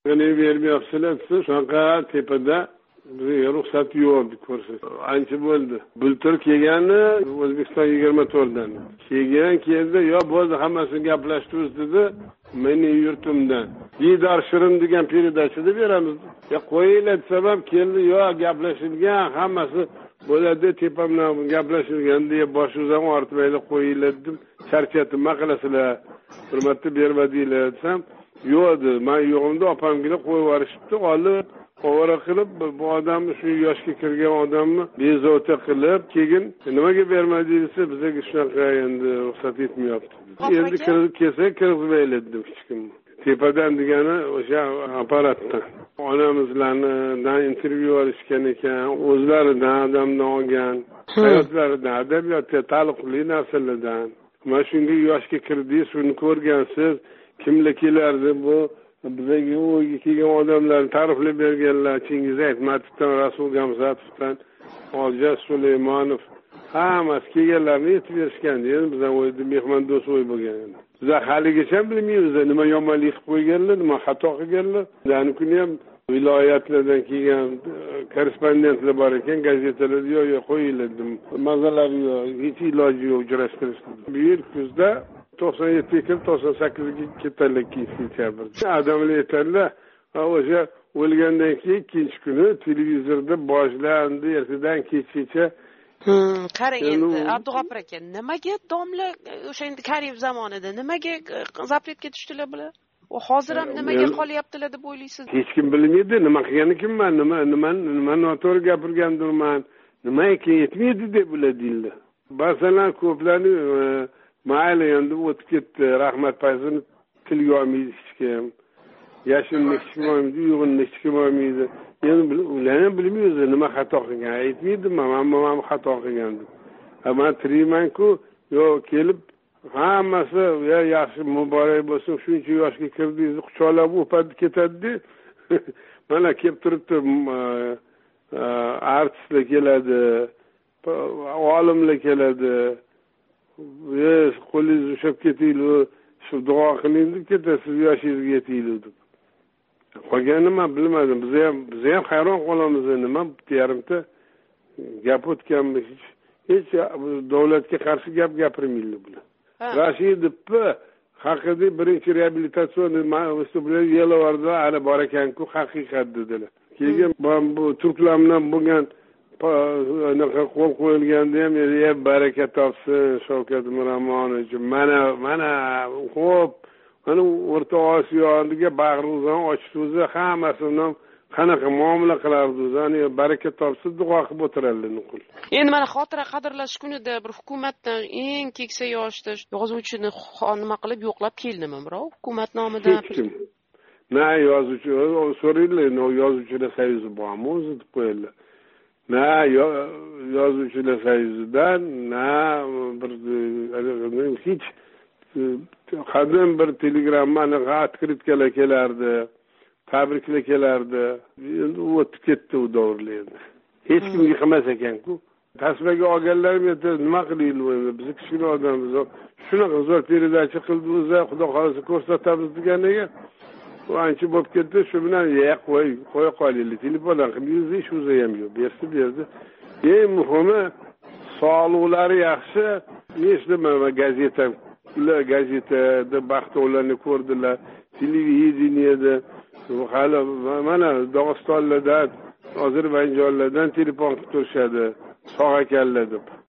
meni bermayapsizlar desa shunaqa tepada bizga ruxsat yo'q deb ko'rsatdi. Ancha bo'ldi. Bultur kelgani O'zbekiston 24dan. Keldi, yo bo'ldi hammasini gaplashtiramiz dedi. Meni yurtimdan. Didor Shirin degan peredachida beramiz. Ya qo'yinglar sabab keldi, yo gaplashilgan hammasi bo'ladi, tepamdan gaplashilgan deb boshimizdan ortmaylar qo'yinglar dedim. Charchatib maqalasizlar. Bir marta bermadinglar desam, yo'q dedi. Men yo'g'imda opamgina qo'yib yuborishibdi, olib ovora qilib bu odamni shu yoshga kirgan odamni bezovta qilib keyin nimaga bermadingiz desa bizga shunaqa endi ruxsat etmayapti. Endi kirib kelsa kirgizmaylar dedim hech kim. Tepadan degani o'sha apparatdan. Onamizlardan intervyu olishgan ekan, o'zlaridan odamdan olgan, hayotlaridan, adabiyotga taalluqli narsalardan. Mana shunga yoshga kirdingiz, shuni ko'rgansiz, kimlar kelardi bu bizga o'yga kelgan odamlarni ta'riflab berganlar, Chingiz Aytmatovdan, Rasul Gamzatovdan, Hoji Sulaymonov hammasi kelganlarni aytib berishgan. Endi bizdan o'yda mehmondo'st o'y bo'lgan. Biz haligacha bilmaymiz nima yomonlik qilib qo'yganlar, nima xato qilganlar. Ya'ni kuni ham viloyatlardan kelgan korrespondentlar bor ekan, gazetalarda yo'q qo'yinglar dedim. Mazalari yo'q, hech iloji yo'q uchrashtirishdi. Bu yil kuzda 97 yil 98ga ketdilar sentyabrda. Odamlar aytadilar, o'sha o'lgandan keyin ikkinchi kuni televizorda boshlandi, ertadan kechgacha. Qarang endi Abdug'ofur aka, nimaga domla o'sha endi Karimov zamonida nimaga zapretga tushdilar bular? Hozir ham nimaga qolyaptilar deb o'ylaysiz? Hech kim bilmaydi, nima qilgani kimman, nima noto'g'ri gapirgandirman, nima ekan yetmaydi deb bular deydi. Masalan, ko'plarni mayli endi o'tib ketdi, rahmat paysini tilga olmaydi hech kim. Yashinni hech kim olmaydi, uyg'unni hech kim olmaydi. Endi ular ham bilmaymiz nima xato qilgan. Aytmaydi, men xato qilgan deb. Men tiriyman-ku, yo kelib hammasi yaxshi muborak bo'lsin, shuncha yoshga kirdingiz, quchoqlab o'padi ketadi. Mana kelib turibdi, artistlar keladi, olimlar keladi. Qo'lingiz ushlab ketinglar, shu duo qiling deb ketasiz, yoshingizga yetinglar deb. Qolgan nima bilmadim. Biz ham hayron qolamiz, nima yarimta gap o'tganmiz. Hech davlatga qarshi gap gapirmaydi bular. Rashidovni haqida birinchi reabilitatsion vыступление Yelovarda hali bor ekan-ku, haqiqat dedilar. Keyin bu turklar bilan bo'lgan qo'l qo'yilganda ham baraka topsin Shavkat Miromonovich. Mana xo'p, mana O'rta Osiyoga bag'rimizni ochdi, hammasidan qanaqa muomala qilardi, ya'ni baraka topsin duo qilib o'tirarlar. Endi mana xotira qadrlash kunida bir hukumatdan eng keksa yoshda yozuvchini nima qilib yo'qlab keldimi birov hukumat nomidan? Hech kim. Na yozuvchi, so'raylar, yozuvchilar soyuzi bormi o'zi deb qo'yadilar. Na yozuvchilar soyuzidan, na bir hech qadim bir telegrammani открытkalar kelardi, tabriklar kelardi. Endi o'tib ketdi u davrlar. Hech kim yiqmas ekan-ku. Tasmaga olganlar nima qilaylik, biz kichkina odammiz. Shunaqa zo'r peredachi qildi o'zi, xudo xolasa ko'rsatamiz deganiga u ancha bo'lib ketdi. Shu bilan qo'ya qolaylik. Telefondan qilib ish o'zi ham yo'q. Berdi. Eng muhimi sog'liqlari yaxshi. Hech nima gazetada baxtovlarni ko'rdilar, televideniyada hali mana Dog'istonlardan, Ozarbayjonlardan telefon qilib turishadi, sog' ekanlar deb.